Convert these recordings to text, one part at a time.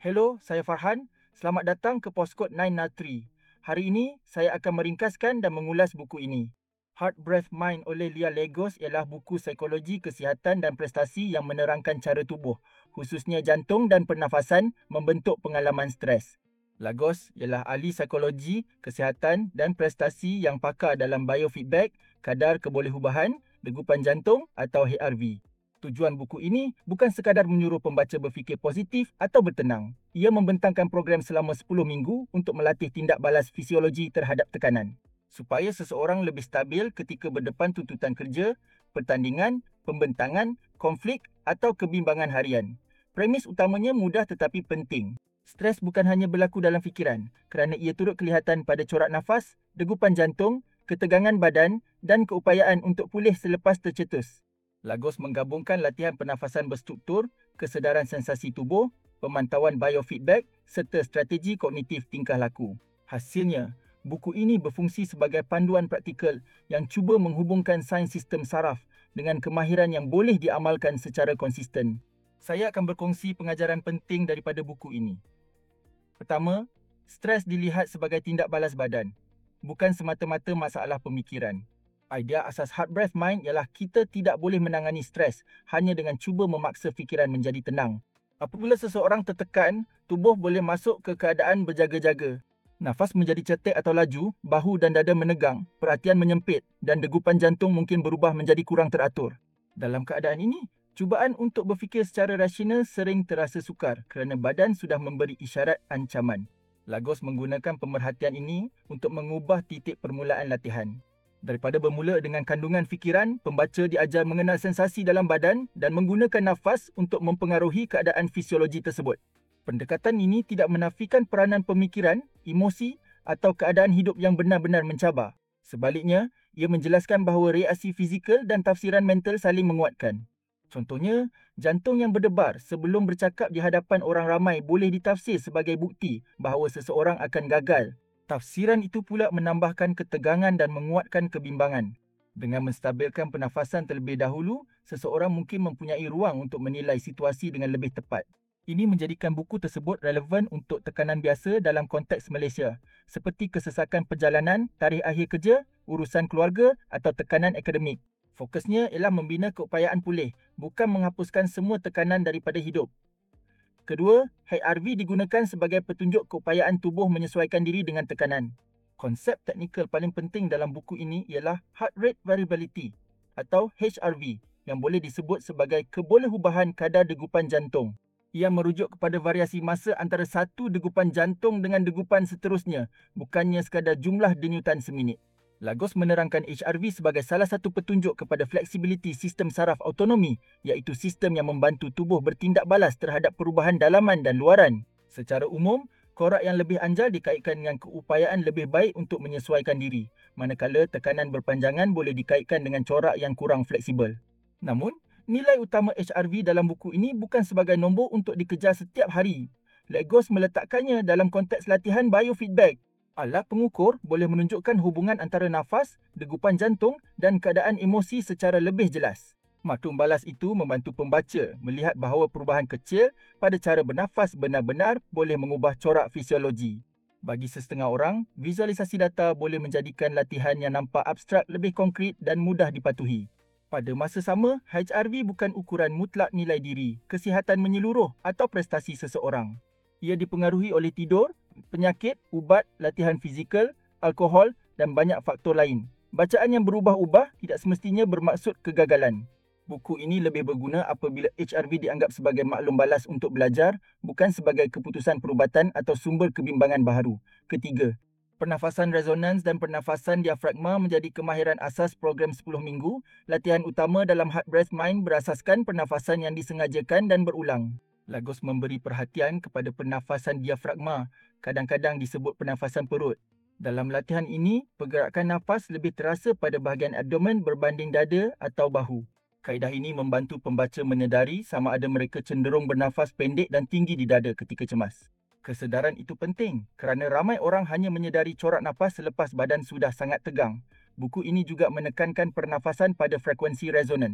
Hello, saya Farhan. Selamat datang ke Postkod 903. Hari ini, saya akan meringkaskan dan mengulas buku ini. Heart, Breath, Mind oleh Lia Lagos ialah buku psikologi kesihatan dan prestasi yang menerangkan cara tubuh, khususnya jantung dan pernafasan, membentuk pengalaman stres. Lagos ialah ahli psikologi, kesihatan dan prestasi yang pakar dalam biofeedback, kadar kebolehubahan, degupan jantung atau HRV. Tujuan buku ini bukan sekadar menyuruh pembaca berfikir positif atau bertenang. Ia membentangkan program selama 10 minggu untuk melatih tindak balas fisiologi terhadap tekanan, supaya seseorang lebih stabil ketika berdepan tuntutan kerja, pertandingan, pembentangan, konflik atau kebimbangan harian. Premis utamanya mudah tetapi penting. Stres bukan hanya berlaku dalam fikiran, kerana ia turut kelihatan pada corak nafas, degupan jantung, ketegangan badan dan keupayaan untuk pulih selepas tercetus. Lagos menggabungkan latihan pernafasan berstruktur, kesedaran sensasi tubuh, pemantauan biofeedback serta strategi kognitif tingkah laku. Hasilnya, buku ini berfungsi sebagai panduan praktikal yang cuba menghubungkan sains sistem saraf dengan kemahiran yang boleh diamalkan secara konsisten. Saya akan berkongsi pengajaran penting daripada buku ini. Pertama, stres dilihat sebagai tindak balas badan, bukan semata-mata masalah pemikiran. Idea asas Heart, Breath, Mind ialah kita tidak boleh menangani stres hanya dengan cuba memaksa fikiran menjadi tenang. Apabila seseorang tertekan, tubuh boleh masuk ke keadaan berjaga-jaga. Nafas menjadi cetek atau laju, bahu dan dada menegang, perhatian menyempit dan degupan jantung mungkin berubah menjadi kurang teratur. Dalam keadaan ini, cubaan untuk berfikir secara rasional sering terasa sukar kerana badan sudah memberi isyarat ancaman. Lagos menggunakan pemerhatian ini untuk mengubah titik permulaan latihan. Daripada bermula dengan kandungan fikiran, pembaca diajar mengenal sensasi dalam badan dan menggunakan nafas untuk mempengaruhi keadaan fisiologi tersebut. Pendekatan ini tidak menafikan peranan pemikiran, emosi atau keadaan hidup yang benar-benar mencabar. Sebaliknya, ia menjelaskan bahawa reaksi fizikal dan tafsiran mental saling menguatkan. Contohnya, jantung yang berdebar sebelum bercakap di hadapan orang ramai boleh ditafsir sebagai bukti bahawa seseorang akan gagal. Tafsiran itu pula menambahkan ketegangan dan menguatkan kebimbangan. Dengan menstabilkan pernafasan terlebih dahulu, seseorang mungkin mempunyai ruang untuk menilai situasi dengan lebih tepat. Ini menjadikan buku tersebut relevan untuk tekanan biasa dalam konteks Malaysia, seperti kesesakan perjalanan, tarikh akhir kerja, urusan keluarga atau tekanan akademik. Fokusnya ialah membina keupayaan pulih, bukan menghapuskan semua tekanan daripada hidup. Kedua, HRV digunakan sebagai petunjuk keupayaan tubuh menyesuaikan diri dengan tekanan. Konsep teknikal paling penting dalam buku ini ialah Heart Rate Variability atau HRV yang boleh disebut sebagai kebolehubahan kadar degupan jantung. Ia merujuk kepada variasi masa antara satu degupan jantung dengan degupan seterusnya, bukannya sekadar jumlah denyutan seminit. Lagos menerangkan HRV sebagai salah satu petunjuk kepada fleksibiliti sistem saraf autonomi, iaitu sistem yang membantu tubuh bertindak balas terhadap perubahan dalaman dan luaran. Secara umum, korak yang lebih anjal dikaitkan dengan keupayaan lebih baik untuk menyesuaikan diri, manakala tekanan berpanjangan boleh dikaitkan dengan corak yang kurang fleksibel. Namun, nilai utama HRV dalam buku ini bukan sebagai nombor untuk dikejar setiap hari. Lagos meletakkannya dalam konteks latihan biofeedback. Alat pengukur boleh menunjukkan hubungan antara nafas, degupan jantung dan keadaan emosi secara lebih jelas. Maklum balas itu membantu pembaca melihat bahawa perubahan kecil pada cara bernafas benar-benar boleh mengubah corak fisiologi. Bagi sesetengah orang, visualisasi data boleh menjadikan latihan yang nampak abstrak lebih konkret dan mudah dipatuhi. Pada masa sama, HRV bukan ukuran mutlak nilai diri, kesihatan menyeluruh atau prestasi seseorang. Ia dipengaruhi oleh tidur, penyakit, ubat, latihan fizikal, alkohol dan banyak faktor lain. Bacaan yang berubah-ubah tidak semestinya bermaksud kegagalan. Buku ini lebih berguna apabila HRV dianggap sebagai maklum balas untuk belajar, bukan sebagai keputusan perubatan atau sumber kebimbangan baharu. Ketiga, pernafasan resonans dan pernafasan diafragma menjadi kemahiran asas program 10 minggu. Latihan utama dalam Heart, Breath, Mind berasaskan pernafasan yang disengajakan dan berulang. Lagos memberi perhatian kepada pernafasan diafragma, kadang-kadang disebut pernafasan perut. Dalam latihan ini, pergerakan nafas lebih terasa pada bahagian abdomen berbanding dada atau bahu. Kaedah ini membantu pembaca menyedari sama ada mereka cenderung bernafas pendek dan tinggi di dada ketika cemas. Kesedaran itu penting kerana ramai orang hanya menyedari corak nafas selepas badan sudah sangat tegang. Buku ini juga menekankan pernafasan pada frekuensi resonans.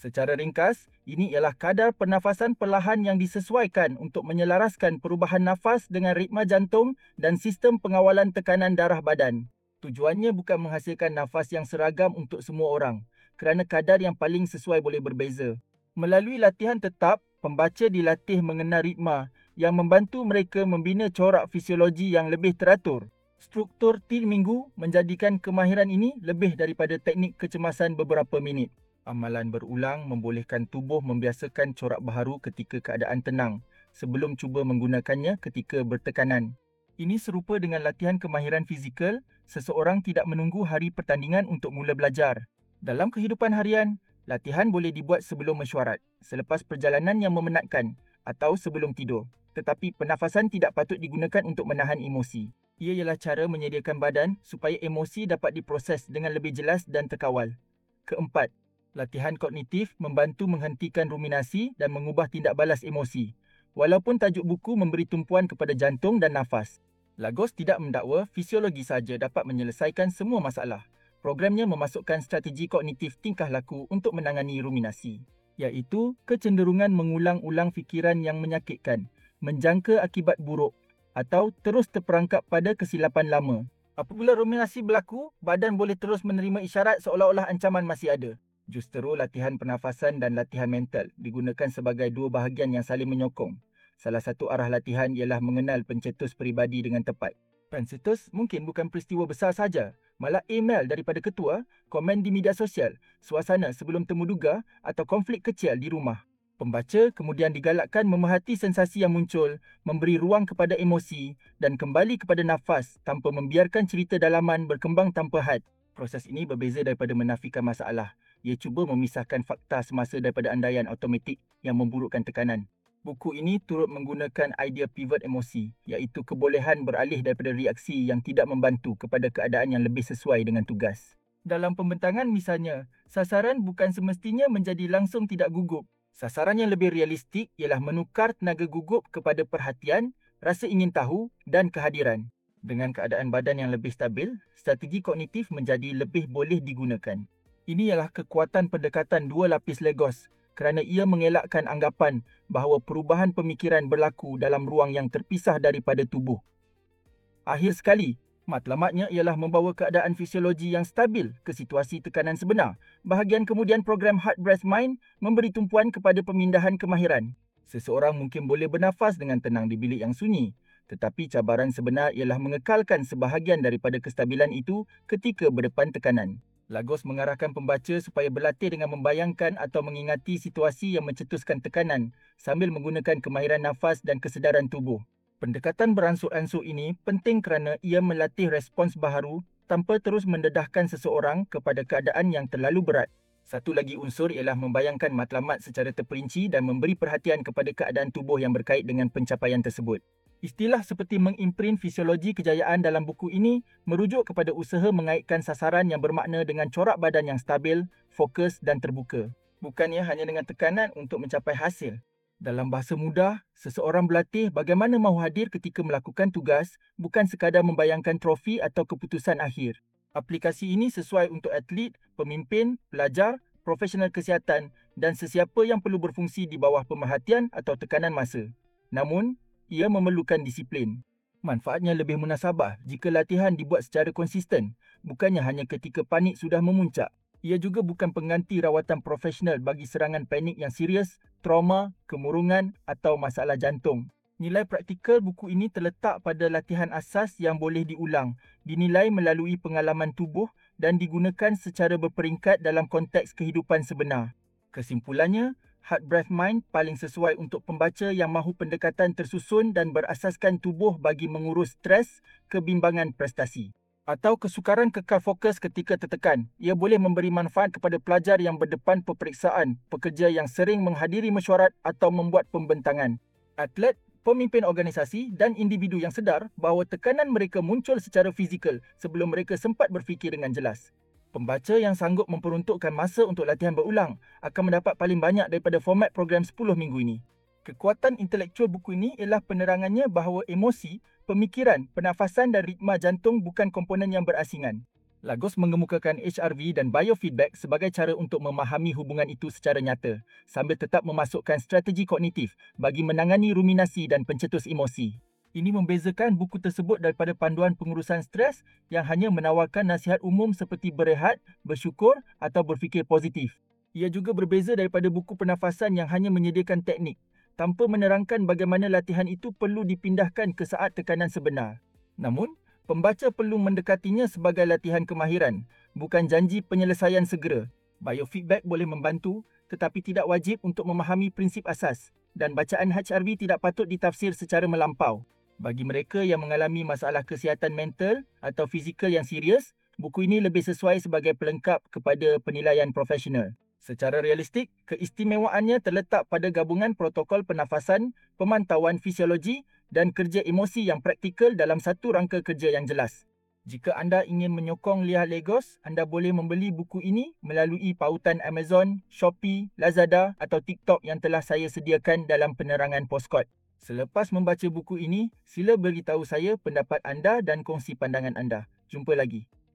Secara ringkas, ini ialah kadar pernafasan perlahan yang disesuaikan untuk menyelaraskan perubahan nafas dengan ritma jantung dan sistem pengawalan tekanan darah badan. Tujuannya bukan menghasilkan nafas yang seragam untuk semua orang, kerana kadar yang paling sesuai boleh berbeza. Melalui latihan tetap, pembaca dilatih mengenal ritma yang membantu mereka membina corak fisiologi yang lebih teratur. Struktur 3 minggu menjadikan kemahiran ini lebih daripada teknik kecemasan beberapa minit. Amalan berulang membolehkan tubuh membiasakan corak baharu ketika keadaan tenang sebelum cuba menggunakannya ketika bertekanan. Ini serupa dengan latihan kemahiran fizikal, seseorang tidak menunggu hari pertandingan untuk mula belajar. Dalam kehidupan harian, latihan boleh dibuat sebelum mesyuarat, selepas perjalanan yang memenatkan atau sebelum tidur. Tetapi pernafasan tidak patut digunakan untuk menahan emosi. Ia ialah cara menyediakan badan supaya emosi dapat diproses dengan lebih jelas dan terkawal. Keempat, latihan kognitif membantu menghentikan ruminasi dan mengubah tindak balas emosi. Walaupun tajuk buku memberi tumpuan kepada jantung dan nafas, Lagos tidak mendakwa fisiologi sahaja dapat menyelesaikan semua masalah. Programnya memasukkan strategi kognitif tingkah laku untuk menangani ruminasi, iaitu kecenderungan mengulang-ulang fikiran yang menyakitkan, menjangka akibat buruk atau terus terperangkap pada kesilapan lama. Apabila ruminasi berlaku, badan boleh terus menerima isyarat seolah-olah ancaman masih ada. Justru latihan pernafasan dan latihan mental digunakan sebagai dua bahagian yang saling menyokong. Salah satu arah latihan ialah mengenal pencetus peribadi dengan tepat. Pencetus mungkin bukan peristiwa besar saja, malah email daripada ketua, komen di media sosial, suasana sebelum temu duga atau konflik kecil di rumah. Pembaca kemudian digalakkan memerhati sensasi yang muncul, memberi ruang kepada emosi dan kembali kepada nafas tanpa membiarkan cerita dalaman berkembang tanpa had. Proses ini berbeza daripada menafikan masalah. Ia cuba memisahkan fakta semasa daripada andaian automatik yang memburukkan tekanan. Buku ini turut menggunakan idea pivot emosi, iaitu kebolehan beralih daripada reaksi yang tidak membantu kepada keadaan yang lebih sesuai dengan tugas. Dalam pembentangan misalnya, sasaran bukan semestinya menjadi langsung tidak gugup. Sasaran yang lebih realistik ialah menukar tenaga gugup kepada perhatian, rasa ingin tahu dan kehadiran. Dengan keadaan badan yang lebih stabil, strategi kognitif menjadi lebih boleh digunakan. Ini ialah kekuatan pendekatan dua lapis Lagos kerana ia mengelakkan anggapan bahawa perubahan pemikiran berlaku dalam ruang yang terpisah daripada tubuh. Akhir sekali, matlamatnya ialah membawa keadaan fisiologi yang stabil ke situasi tekanan sebenar. Bahagian kemudian program Heart Breath Mind memberi tumpuan kepada pemindahan kemahiran. Seseorang mungkin boleh bernafas dengan tenang di bilik yang sunyi, tetapi cabaran sebenar ialah mengekalkan sebahagian daripada kestabilan itu ketika berdepan tekanan. Lagos mengarahkan pembaca supaya berlatih dengan membayangkan atau mengingati situasi yang mencetuskan tekanan sambil menggunakan kemahiran nafas dan kesedaran tubuh. Pendekatan beransur-ansur ini penting kerana ia melatih respons baharu tanpa terus mendedahkan seseorang kepada keadaan yang terlalu berat. Satu lagi unsur ialah membayangkan matlamat secara terperinci dan memberi perhatian kepada keadaan tubuh yang berkait dengan pencapaian tersebut. Istilah seperti mengimprint fisiologi kejayaan dalam buku ini merujuk kepada usaha mengaitkan sasaran yang bermakna dengan corak badan yang stabil, fokus dan terbuka. Bukannya hanya dengan tekanan untuk mencapai hasil. Dalam bahasa mudah, seseorang berlatih bagaimana mahu hadir ketika melakukan tugas, bukan sekadar membayangkan trofi atau keputusan akhir. Aplikasi ini sesuai untuk atlet, pemimpin, pelajar, profesional kesihatan dan sesiapa yang perlu berfungsi di bawah pemerhatian atau tekanan masa. Namun, ia memerlukan disiplin. Manfaatnya lebih munasabah jika latihan dibuat secara konsisten, bukannya hanya ketika panik sudah memuncak. Ia juga bukan pengganti rawatan profesional bagi serangan panik yang serius, trauma, kemurungan atau masalah jantung. Nilai praktikal buku ini terletak pada latihan asas yang boleh diulang, dinilai melalui pengalaman tubuh dan digunakan secara berperingkat dalam konteks kehidupan sebenar. Kesimpulannya, Heart Breath Mind paling sesuai untuk pembaca yang mahu pendekatan tersusun dan berasaskan tubuh bagi mengurus stres, kebimbangan prestasi. Atau kesukaran kekal fokus ketika tertekan. Ia boleh memberi manfaat kepada pelajar yang berdepan peperiksaan, pekerja yang sering menghadiri mesyuarat atau membuat pembentangan, atlet, pemimpin organisasi dan individu yang sedar bahawa tekanan mereka muncul secara fizikal sebelum mereka sempat berfikir dengan jelas. Pembaca yang sanggup memperuntukkan masa untuk latihan berulang akan mendapat paling banyak daripada format program 10 minggu ini. Kekuatan intelektual buku ini ialah penerangannya bahawa emosi, pemikiran, pernafasan dan ritma jantung bukan komponen yang berasingan. Lagos mengemukakan HRV dan biofeedback sebagai cara untuk memahami hubungan itu secara nyata, sambil tetap memasukkan strategi kognitif bagi menangani ruminasi dan pencetus emosi. Ini membezakan buku tersebut daripada panduan pengurusan stres yang hanya menawarkan nasihat umum seperti berehat, bersyukur atau berfikir positif. Ia juga berbeza daripada buku pernafasan yang hanya menyediakan teknik, tanpa menerangkan bagaimana latihan itu perlu dipindahkan ke saat tekanan sebenar. Namun, pembaca perlu mendekatinya sebagai latihan kemahiran, bukan janji penyelesaian segera. Biofeedback boleh membantu, tetapi tidak wajib untuk memahami prinsip asas, dan bacaan HRV tidak patut ditafsir secara melampau. Bagi mereka yang mengalami masalah kesihatan mental atau fizikal yang serius, buku ini lebih sesuai sebagai pelengkap kepada penilaian profesional. Secara realistik, keistimewaannya terletak pada gabungan protokol pernafasan, pemantauan fisiologi dan kerja emosi yang praktikal dalam satu rangka kerja yang jelas. Jika anda ingin menyokong Lia Lagos, anda boleh membeli buku ini melalui pautan Amazon, Shopee, Lazada atau TikTok yang telah saya sediakan dalam penerangan Postkod. Selepas membaca buku ini, sila beritahu saya pendapat anda dan kongsi pandangan anda. Jumpa lagi.